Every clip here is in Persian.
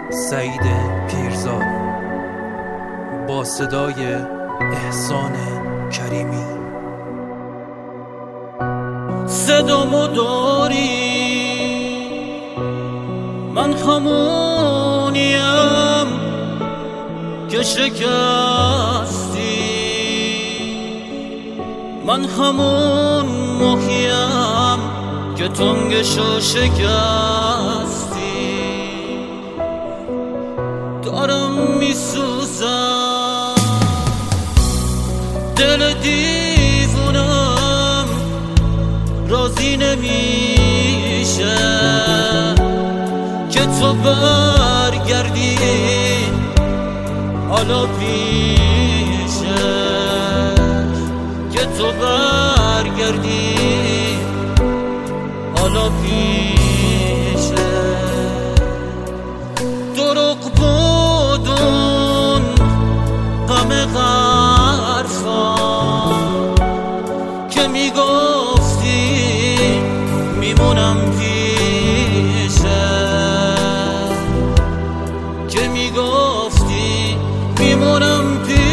سعید پیرزاد با صدای احسان کریمی. صدامو داری، من همونیم که شکستی، من همون محیم که تنگشو شکستی. دارم میسوزم، دل دیوونم راضی نمیشه که تو برگردی حالا پیشه، که تو برگردی حالا پیشه. دروغ بودون غم حرفام که میگفتی میمونم پیشه، که میگفتی میمونم پیشه.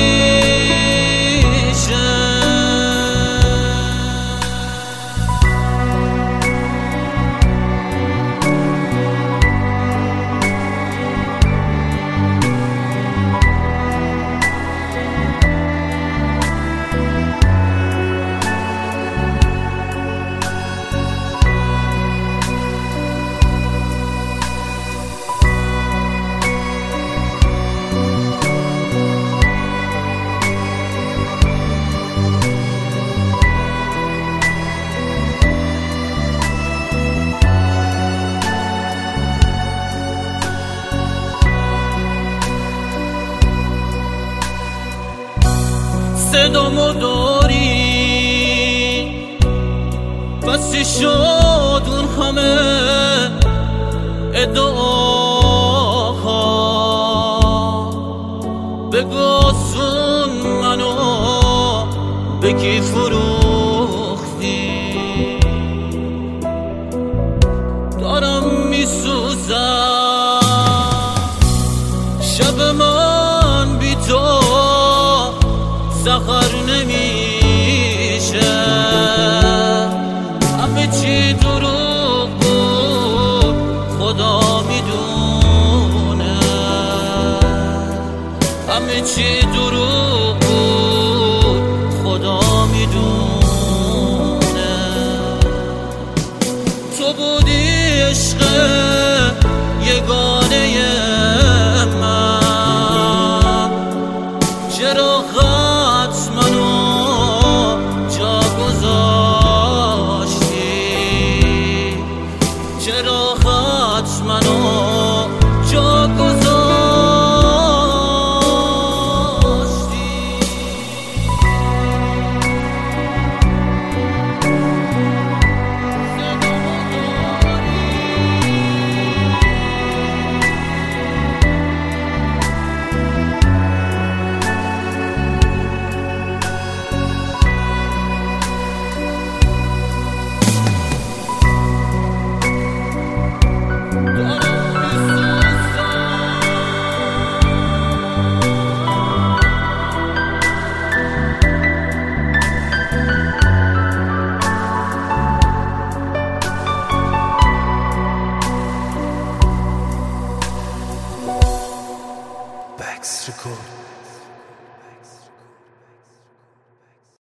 صدامو داری، بسی شد اون همه ادعاها، بگو آسون منو به کی فروختی. دارم میسوزم، شب من بی تو سحر نمیشه. همه چی دروغ بود خدا میدونه، همه چی دروغ بود خدا میدونه. تو بودی عشق یگانه من، چرا منو جا گذاشتی، چرا خط منو جا گذاشتی. Record.